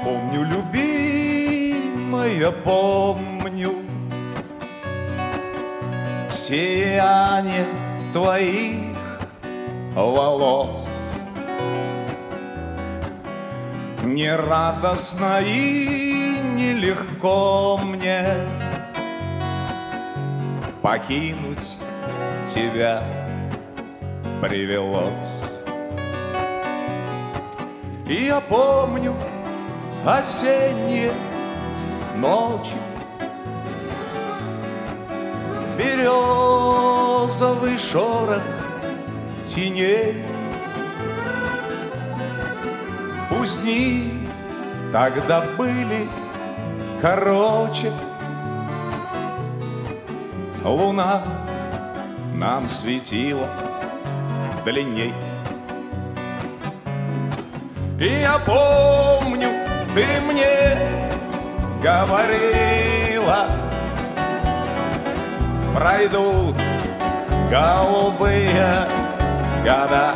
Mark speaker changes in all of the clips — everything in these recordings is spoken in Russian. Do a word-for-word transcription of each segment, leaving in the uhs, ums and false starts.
Speaker 1: помню, любимая, помню сияние твоих волос. Не радостно и нелегко мне покинуть тебя привелось. И я помню осенние ночи, березовый шорох теней. Пусть дни тогда были короче, луна нам светила длинней. И я помню, ты мне говорила, пройдут голубые года,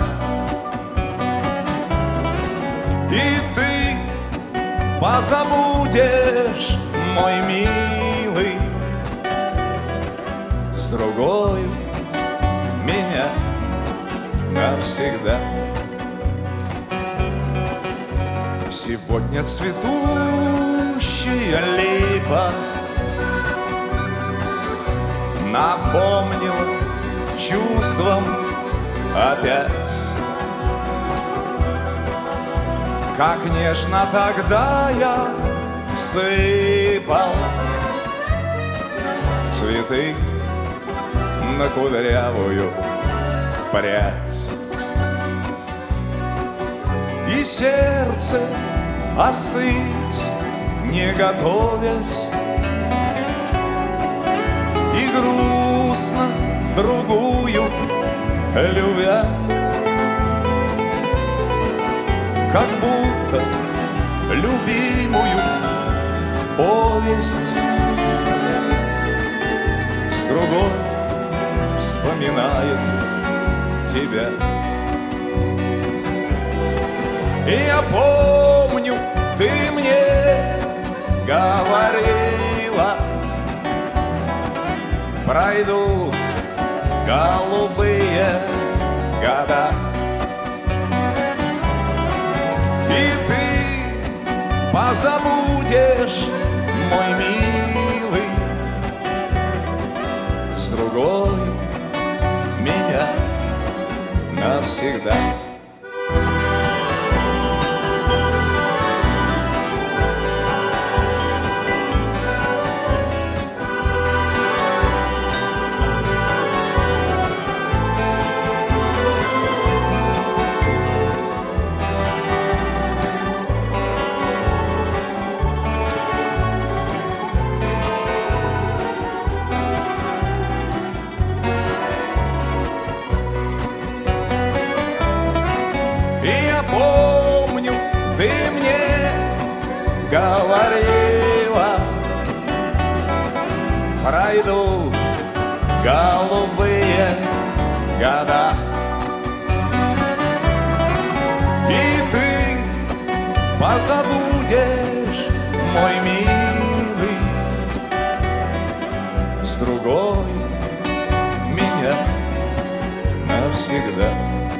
Speaker 1: и ты позабудешь, мой милый, с другою меня навсегда. Сегодня цветущая липа напомнила чувством опять, как нежно тогда я сыпал цветы на кудрявую прядь. И сердце остыть не готовясь, и грустно другую любя, как будто любимую повесть с другой вспоминает тебя. И я помню, ты мне говорила, пройдут голубые года, и ты позабудешь, мой милый, с другой меня навсегда. Помню, ты мне говорила, пройдут голубые года, и ты позабудешь, мой милый, с другой меня навсегда.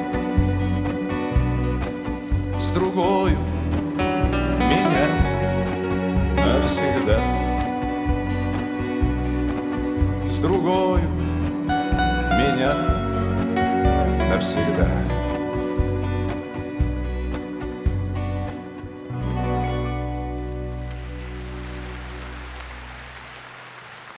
Speaker 1: С другою меня навсегда. С другою меня навсегда.